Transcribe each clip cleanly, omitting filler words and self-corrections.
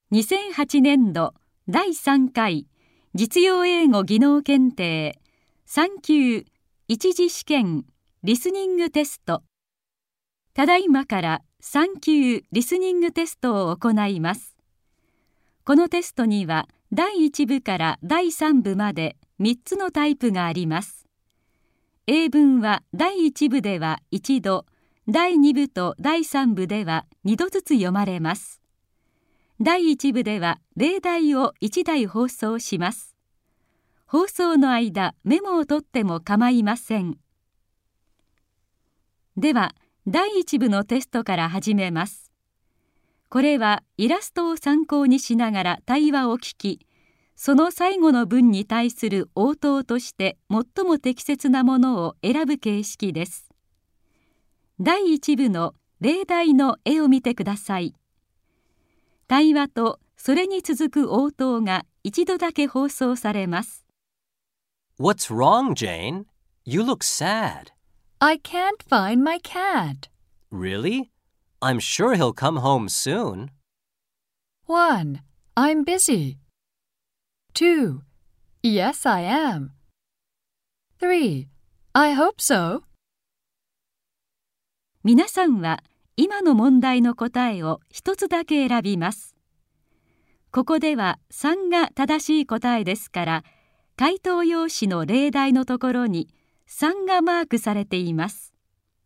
2008年度第3回実用英語技能検定3級一次試験リスニングテスト。ただいまから3級リスニングテストを行います。このテストには第1部から第3部まで3つのタイプがあります。英文は第1部では1度、第2部と第3部では2度ずつ読まれます。第1部では例題を1題放送します。放送の間、メモを取っても構いません。では、第1部のテストから始めます。これはイラストを参考にしながら対話を聞き、その最後の文に対する応答として最も適切なものを選ぶ形式です。第1部の例題の絵を見てください。対話とそれに続く応答が一度だけ放送されます。 What's wrong, Jane? You look sad. I can't find my cat. Really? I'm sure he'll come home soon. 1. I'm busy. 2. Yes, I am. 3. I hope so. 皆さんは今の問題の答えを一つだけ選びます。ここでは3が正しい答えですから、回答用紙の例題のところに3がマークされています。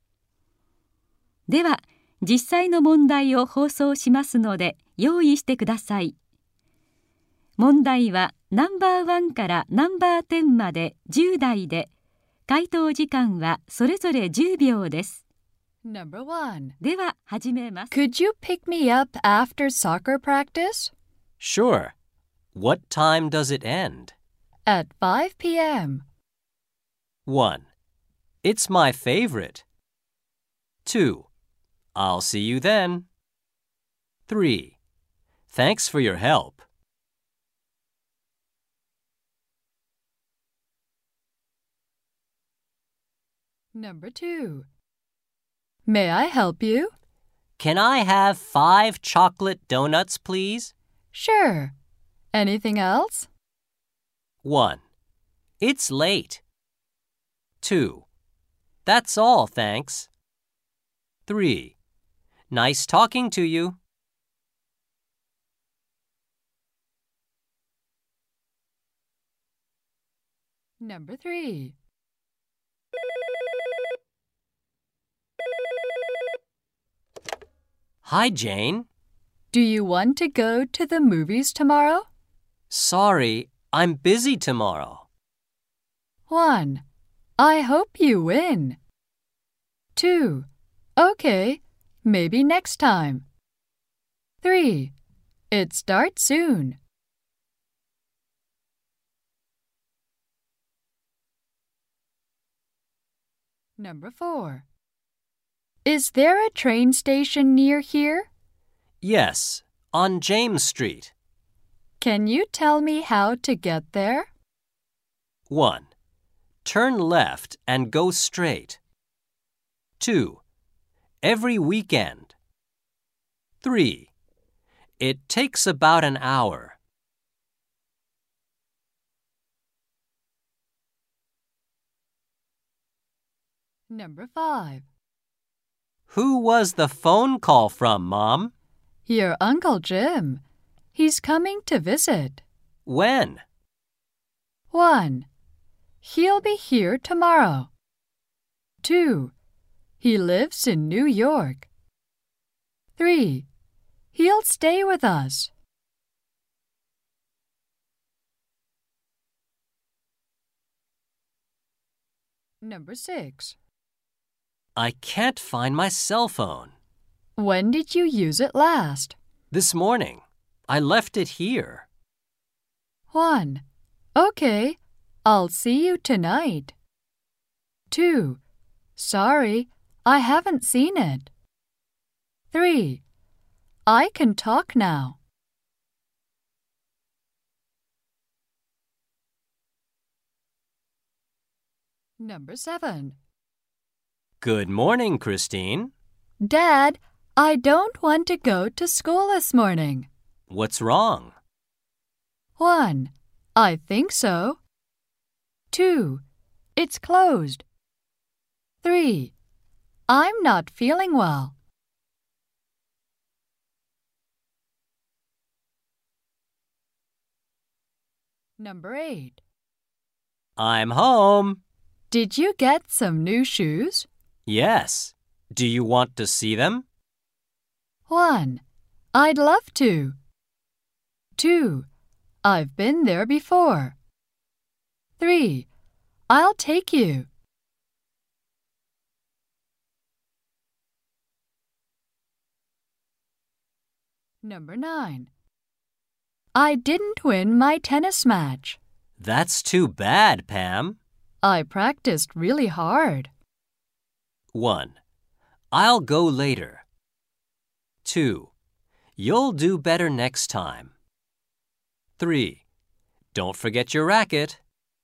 では、実際の問題を放送しますので用意してください。問題はナンバー1からナンバー10まで10題で、回答時間はそれぞれ10秒です。 Number 1. では始めます。 Could you pick me up after soccer practice? Sure. What time does it end? At 5 p.m. 1. It's my favorite. 2. I'll see you then. 3. Thanks for your help. Number 2. May I help you? Can I have 5 chocolate donuts, please? Sure. Anything else? 1. It's late. 2. That's all, thanks. 3. Nice talking to you. Number 3. Hi, Jane. Do you want to go to the movies tomorrow? Sorry, I'm busy tomorrow. 1. I hope you win. 2. Okay, maybe next time. 3. It starts soon. Number 4. Is there a train station near here? Yes, on James Street. Can you tell me how to get there? 1. Turn left and go straight. 2. Every weekend. 3. It takes about an hour. Number 5. Who was the phone call from, Mom? Your Uncle Jim. He's coming to visit. When? 1. He'll be here tomorrow. 2. He lives in New York. 3. He'll stay with us. Number 6. I can't find my cell phone. When did you use it last? This morning. I left it here. 1. Okay, I'll see you tonight. 2. Sorry, I haven't seen it. 3. I can talk now. Number 7. Good morning, Christine. Dad, I don't want to go to school this morning. What's wrong? 1. I think so. 2. It's closed. 3. I'm not feeling well. Number 8. I'm home. Did you get some new shoes? Yes. Do you want to see them? 1. I'd love to. 2. I've been there before. 3. I'll take you. Number 9. I didn't win my tennis match. That's too bad, Pam. I practiced really hard. 1. I'll go later. 2. You'll do better next time. 3. Don't forget your racket.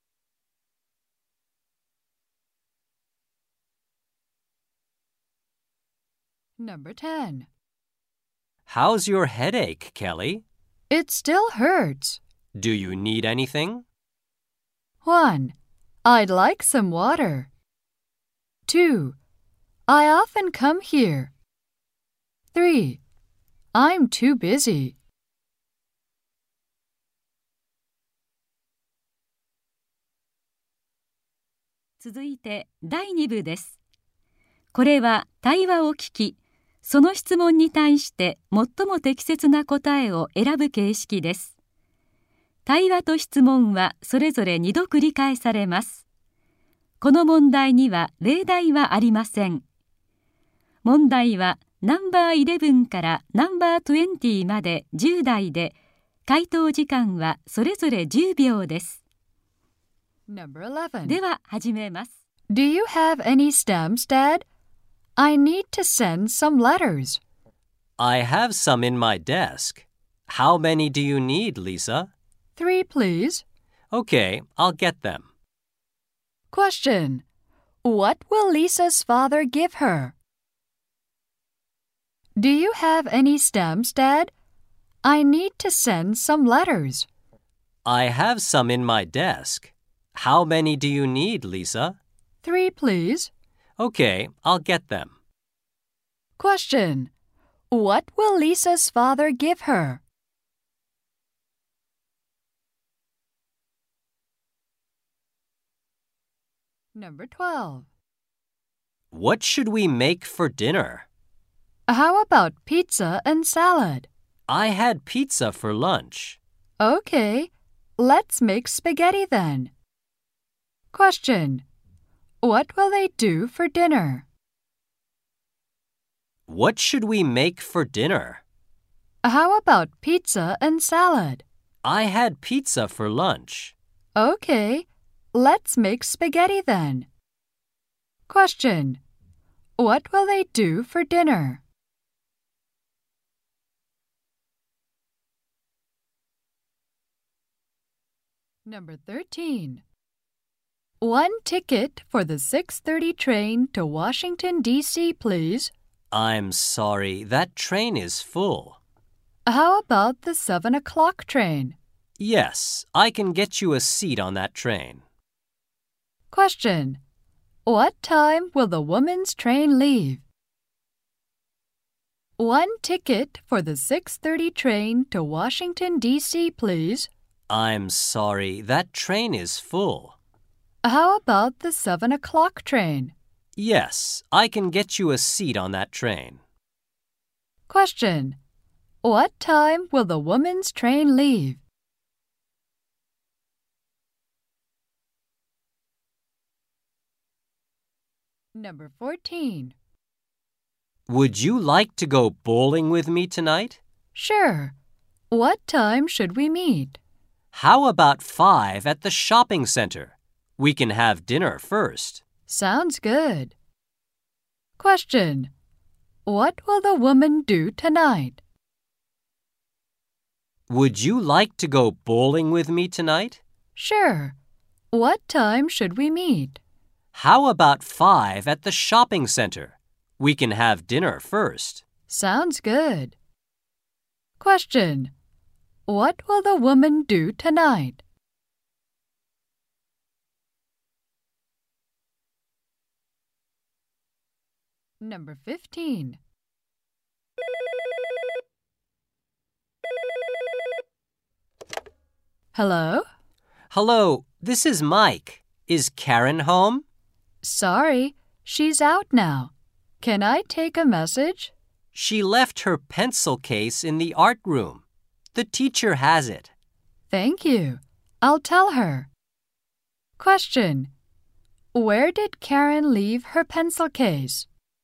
Number 10. How's your headache, Kelly? It still hurts. Do you need anything? 1. I'd like some water. 2. I often come here. 3. I'm too busy. 続いて第2部です。これは対話を聞き、その質問に対して最も適切な答えを選ぶ形式です。対話と質問はそれぞれ2度繰り返されます。この問題には例題はありません。問題はナンバー11からナンバー20まで10題で、回答時間はそれぞれ10秒です。 Number 11. では始めます。 Do you have any stamps, Dad? I need to send some letters. I have some in my desk. How many do you need, Lisa? 3, please. Okay, I'll get them. Question. What will Lisa's father give her? Do you have any stamps, Dad? I need to send some letters. I have some in my desk. How many do you need, Lisa? 3, please. Okay, I'll get them. Question. What will Lisa's father give her? Number 12. What should we make for dinner? How about pizza and salad? I had pizza for lunch. Okay, let's make spaghetti then. Question. What will they do for dinner? What should we make for dinner? How about pizza and salad? I had pizza for lunch. Okay, let's make spaghetti then. Question. What will they do for dinner? Number 13. 1 ticket for the 6:30 train to Washington, D.C., please. I'm sorry, that train is full. How about the 7 o'clock train? Yes, I can get you a seat on that train. Question. What time will the woman's train leave? 1 ticket for the 6:30 train to Washington, D.C., please. I'm sorry, that train is full. How about the 7 o'clock train? Yes, I can get you a seat on that train. Question. What time will the woman's train leave? Number 14. Would you like to go bowling with me tonight? Sure. What time should we meet? How about 5 at the shopping center? We can have dinner first. Sounds good. Question. What will the woman do tonight? Would you like to go bowling with me tonight? Sure. What time should we meet? How about 5 at the shopping center? We can have dinner first. Sounds good. Question. What will the woman do tonight? Number 15. Hello? Hello, this is Mike. Is Karen home? Sorry, she's out now. Can I take a message? She left her pencil case in the art room. The teacher has it. Thank you. I'll tell her. Question. Where did Karen leave her pencil case?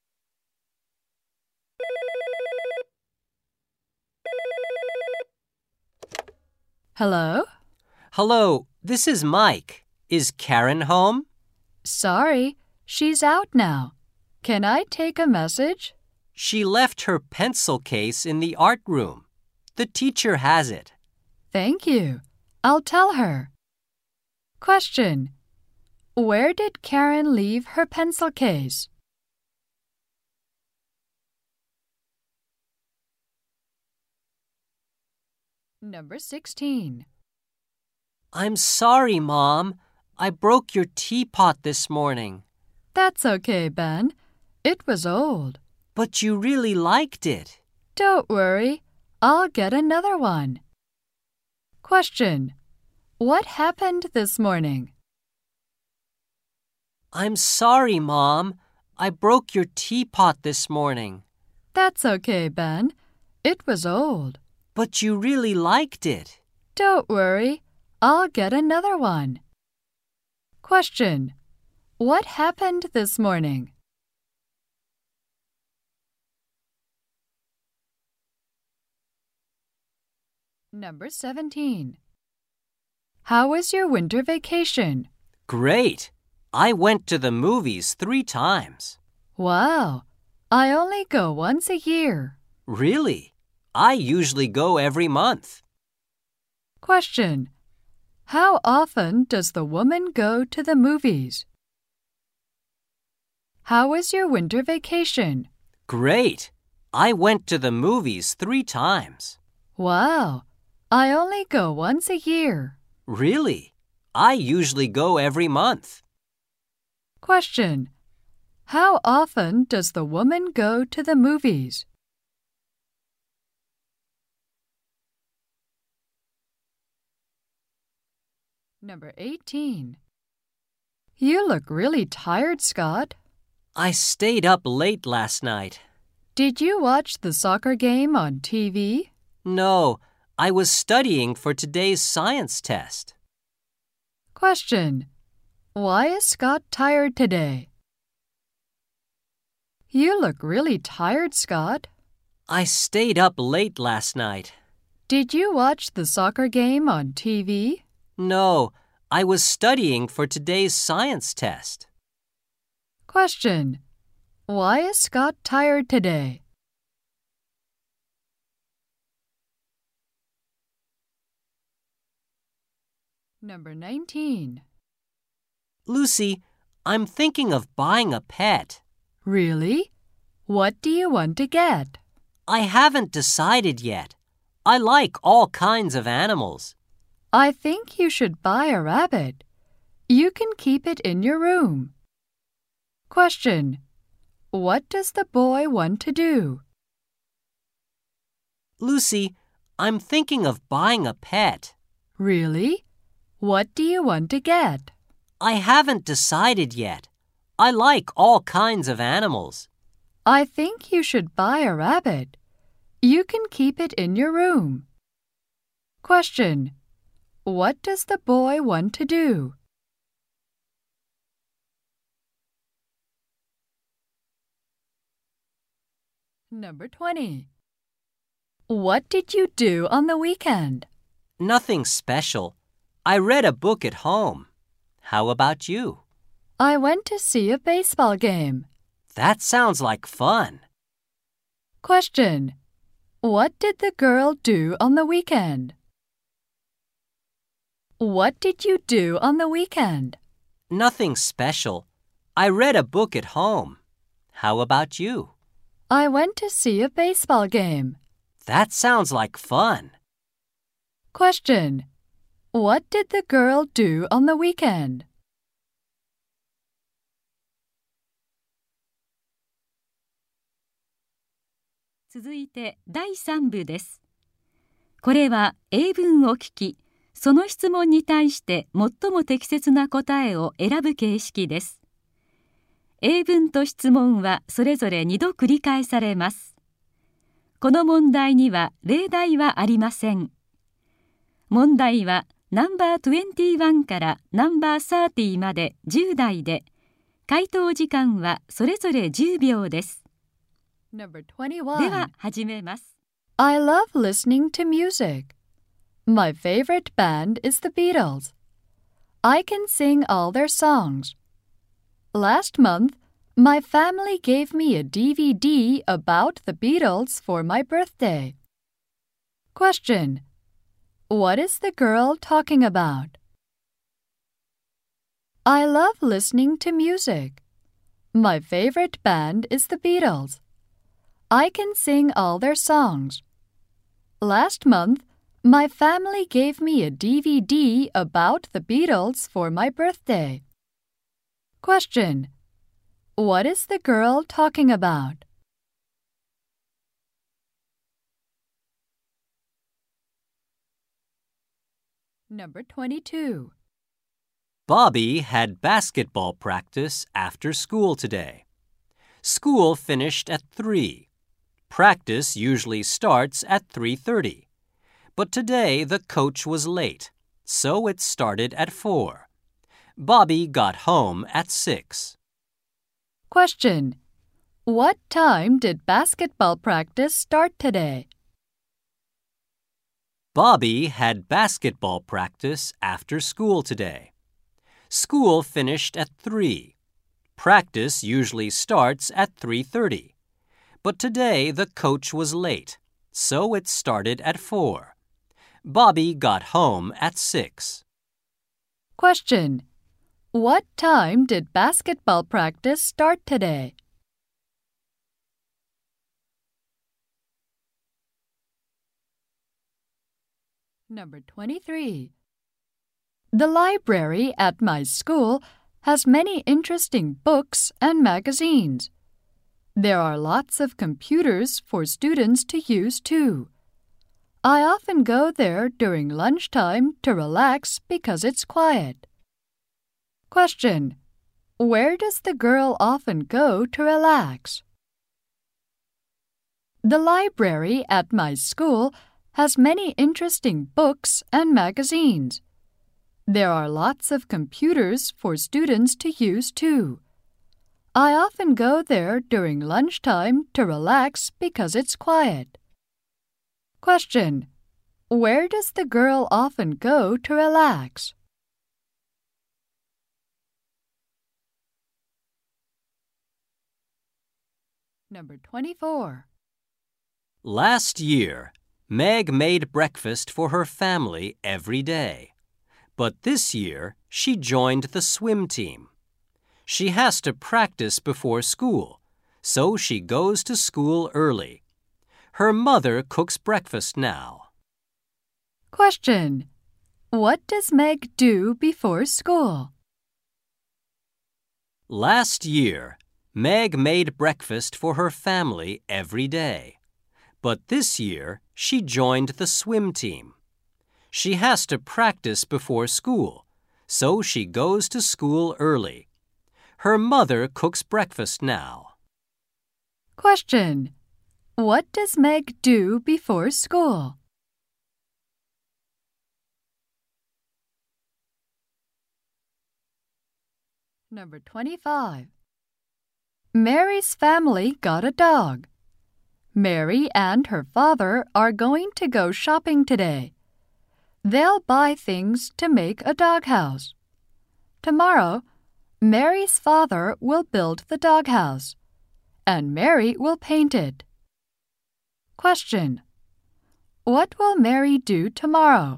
Hello? Hello, this is Mike. Is Karen home? Sorry, she's out now. Can I take a message? She left her pencil case in the art room. The teacher has it. Thank you. I'll tell her. Question. Where did Karen leave her pencil case? Number 16. I'm sorry, Mom. I broke your teapot this morning. That's okay, Ben. It was old. But you really liked it. Don't worry. I'll get another one. Question. What happened this morning? I'm sorry, Mom. I broke your teapot this morning. That's okay, Ben. It was old. But you really liked it. Don't worry. I'll get another one. Question. What happened this morning? Number 17. How was your winter vacation? Great. I went to the movies 3 times. Wow. I only go once a year. Really? I usually go every month. Question. How often does the woman go to the movies? How was your winter vacation? Great. I went to the movies 3 times. Wow. I only go once a year. Really? I usually go every month. Question. How often does the woman go to the movies? Number 18. You look really tired, Scott. I stayed up late last night. Did you watch the soccer game on TV? No, I was studying for today's science test. Question. Why is Scott tired today? You look really tired, Scott. I stayed up late last night. Did you watch the soccer game on TV? No, I was studying for today's science test. Question. Why is Scott tired today? Number 19. Lucy, I'm thinking of buying a pet. Really? What do you want to get? I haven't decided yet. I like all kinds of animals. I think you should buy a rabbit. You can keep it in your room. Question. What does the boy want to do? Lucy, I'm thinking of buying a pet. Really? What do you want to get? I haven't decided yet. I like all kinds of animals. I think you should buy a rabbit. You can keep it in your room. Question. What does the boy want to do? Number 20. What did you do on the weekend? Nothing special. I read a book at home. How about you? I went to see a baseball game. That sounds like fun. Question. What did the girl do on the weekend? What did you do on the weekend? Nothing special. I read a book at home. How about you? I went to see a baseball game. That sounds like fun. Question. What did the girl do on the weekend? 続いて第3部です。これは英文を聞き、その質問に対して最も適切な答えを選ぶ形式です。英文と質問はそれぞれ2度繰り返されます。この問題には例題はありません。問題はナンバー21からナンバー30まで10題で、回答時間はそれぞれ10秒です。 Number 21. では始めます。 I love listening to music. My favorite band is the Beatles. I can sing all their songs. Last month, my family gave me a DVD about the Beatles for my birthday. Question. What is the girl talking about? I love listening to music. My favorite band is the Beatles. I can sing all their songs. Last month, my family gave me a DVD about the Beatles for my birthday. Question. What is the girl talking about? Number 22. Bobby had basketball practice after school today. School finished at 3. Practice usually starts at 3:30. But today the coach was late, so it started at 4. Bobby got home at 6. Question. What time did basketball practice start today? Bobby had basketball practice after school today. School finished at 3. Practice usually starts at 3:30. But today the coach was late, so it started at 4. Bobby got home at 6. Question. What time did basketball practice start today? Number 23. The library at my school has many interesting books and magazines. There are lots of computers for students to use too. I often go there during lunchtime to relax because it's quiet. Question. Where does the girl often go to relax? The library at my school has many interesting books and magazines. There are lots of computers for students to use too. I often go there during lunchtime to relax because it's quiet. Question. Where does the girl often go to relax? Number 24. Last year, Meg made breakfast for her family every day. But this year, she joined the swim team. She has to practice before school, so she goes to school early. Her mother cooks breakfast now. Question. What does Meg do before school? Last year, Meg made breakfast for her family every day. But this year, she joined the swim team. She has to practice before school, so she goes to school early. Her mother cooks breakfast now. Question. What does Meg do before school? Number 25. Mary's family got a dog. Mary and her father are going to go shopping today. They'll buy things to make a doghouse. Tomorrow, Mary's father will build the doghouse, and Mary will paint it. Question. What will Mary do tomorrow?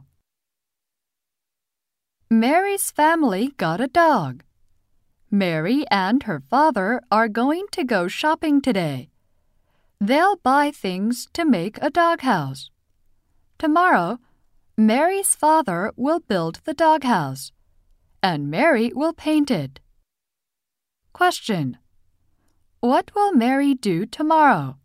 Mary's family got a dog. Mary and her father are going to go shopping today. They'll buy things to make a doghouse. Tomorrow, Mary's father will build the doghouse, and Mary will paint it. Question. What will Mary do tomorrow?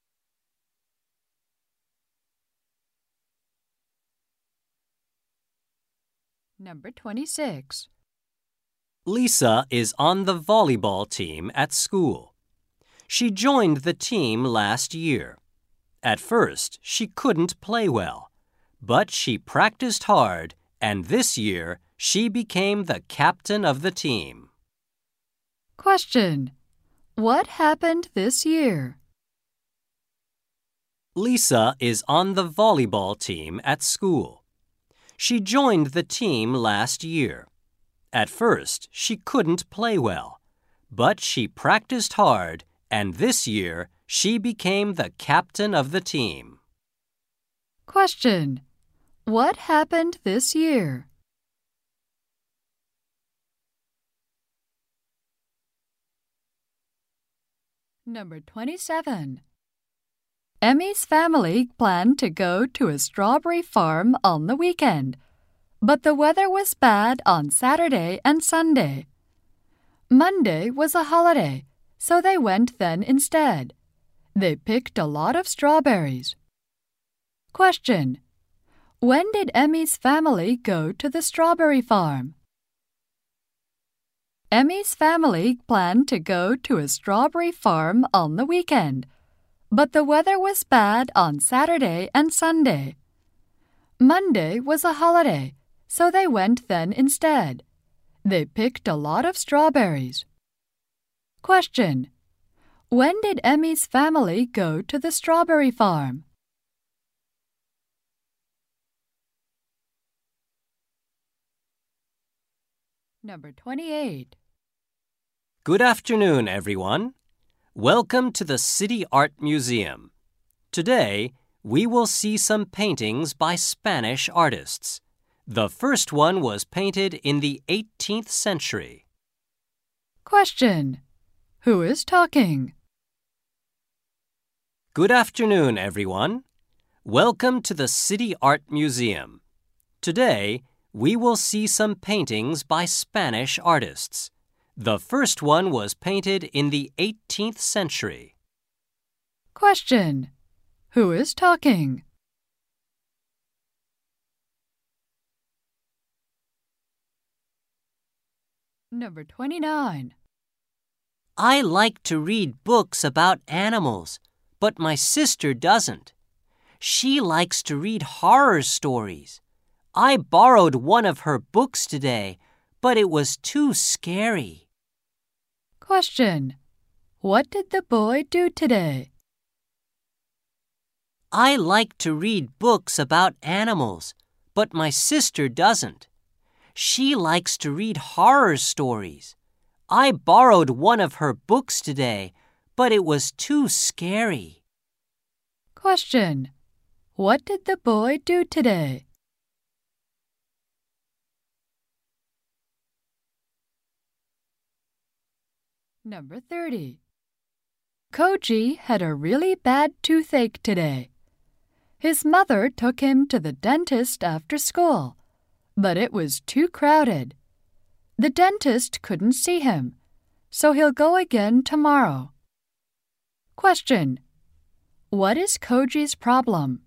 Number 26. Lisa is on the volleyball team at school. She joined the team last year. At first, she couldn't play well, but she practiced hard, and this year she became the captain of the team. Question. What happened this year? Lisa is on the volleyball team at school. She joined the team last year. At first, she couldn't play well, but she practiced hard, and this year she became the captain of the team. Question. What happened this year? Number 27. Emmy's family planned to go to a strawberry farm on the weekend, but the weather was bad on Saturday and Sunday. Monday was a holiday, so they went then instead. They picked a lot of strawberries. Question. When did Emmy's family go to the strawberry farm? Emmy's family planned to go to a strawberry farm on the weekend, but the weather was bad on Saturday and Sunday. Monday was a holiday, so they went then instead. They picked a lot of strawberries. Question. When did Emmy's family go to the strawberry farm? Number 28. Good afternoon, everyone. Welcome to the City Art Museum. Today, we will see some paintings by Spanish artists. The first one was painted in the 18th century. Question. Who is talking? Good afternoon, everyone. Welcome to the City Art Museum. Today, we will see some paintings by Spanish artists. The first one was painted in the 18th century. Question. Who is talking? Number 29. I like to read books about animals, but my sister doesn't. She likes to read horror stories. I borrowed one of her books today, but it was too scary. Question. What did the boy do today? I like to read books about animals, but my sister doesn't. She likes to read horror stories. I borrowed one of her books today, but it was too scary. Question. What did the boy do today? Number 30. Koji had a really bad toothache today. His mother took him to the dentist after school, but it was too crowded. The dentist couldn't see him, so he'll go again tomorrow. Question. What is Koji's problem?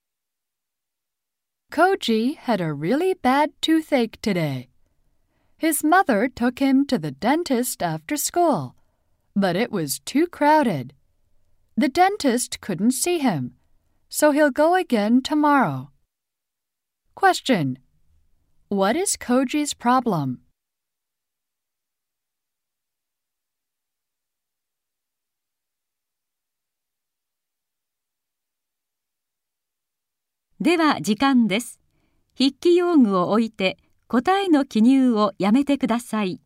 Koji had a really bad toothache today. His mother took him to the dentist after school, but it was too crowded. The dentist couldn't see him, so he'll go again tomorrow. Question. What is Koji's problem? では時間です。筆記用具を置いて答えの記入をやめてください。